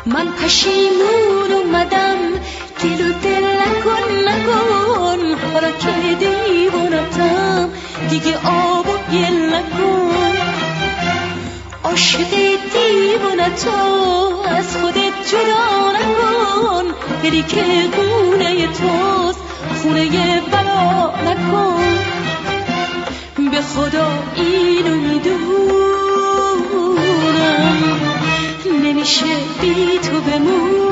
من پشیمون اومدم، گل و دل نکن حالا که دیوانتم دیگه آب و گل نکن. عاشق دیوانتو از خودت جدا نکن، دلی که خونه توست خونه بلا نکن. به خدا اینو میدونم نمیشه بی تو بمونم.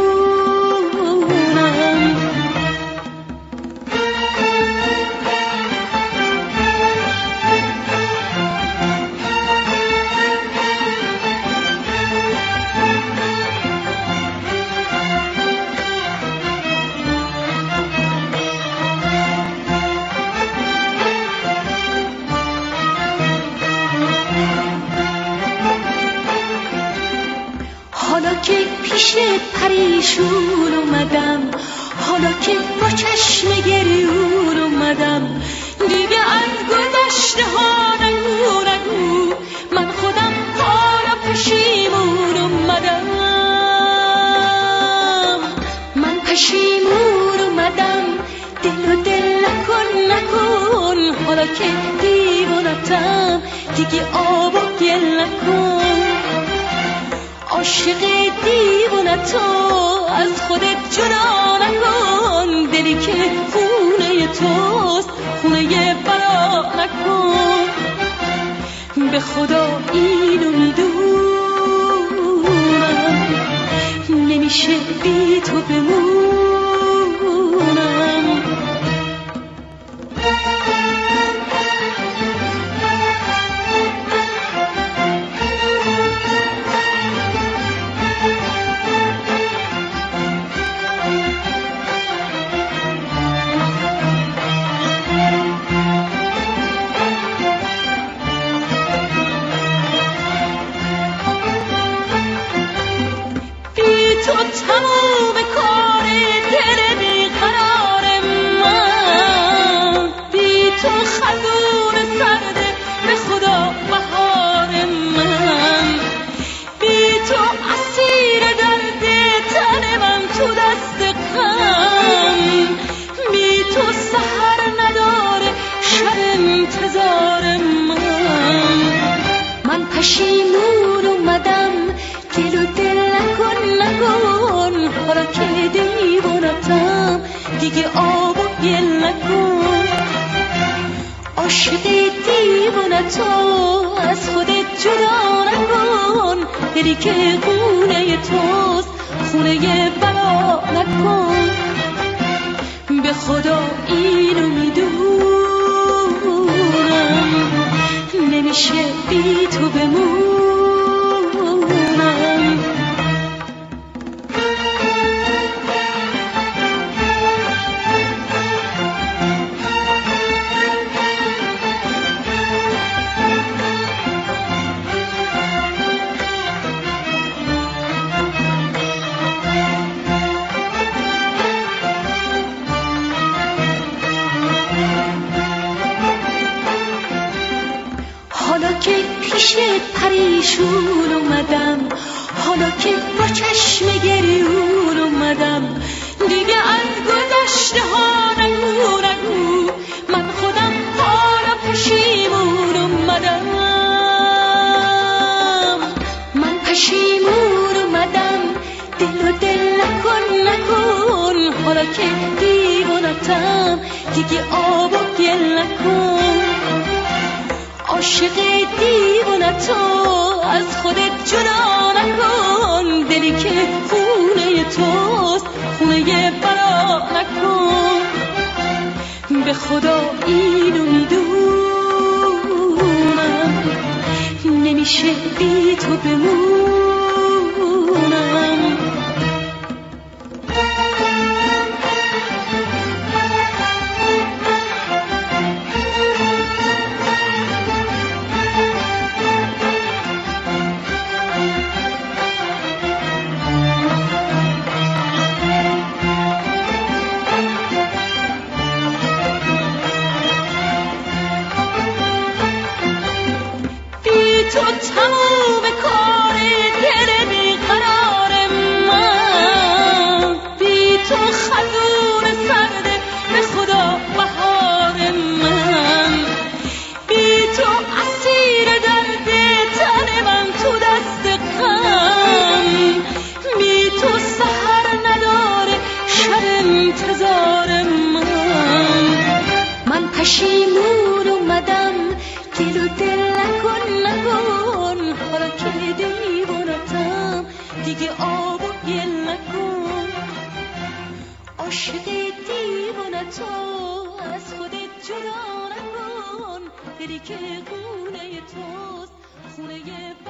حالا که پیش پریشون اومدم، حالا که با چشم گریون اومدم، دیگه از گذشته ها نگو، من خودم حالا پشیمون اومدم. من پشیمون اومدم، دل و دل نکن حالا که دیوانتم دیگه آب و گل نکن. عاشق دیوانتو از خودت جدا نکن، دلی که خونه توست خونه بلا نکن. به خدا اینو میدونم نمیشه بی تو بمونم. تموم کار دل بیقرار من، بی تو خزون سرده به خدا بهار من، بی تو اسیر درد تن من تو دست غم، بی تو سحر نداره شب انتظار من. من پشیمون اومدم، گل و دل نکن حالا که دیوانتم دیگه آب و گل نکن. عاشق دیوانتو از خودت جدا نکن، دلی که خونه توست خونه بلا نکن. به خدا اینو میدونم نمیشه بی تو بمونم. حالا که پیش پریشون اومدم، حالا که با چشم گریون اومدم، دیگه از گذشته ها نگو، من خودم حالا پشیمون اومدم. من پشیمون اومدم، دل و دل نکن حالا که دیوانتم دیگه آب و گل نکن. عاشق دیوانتو از خودت جدا نکن، دلی که خونه توست خونه بلا نکن. به خدا اینو میدونم نمیشه بی تو بمونم. تو تموم کار دل بیقرار من، دیگه آب و گل نکن. عاشق دیوانه تو از خودت جدا نکن. دلی که خونه توست خونه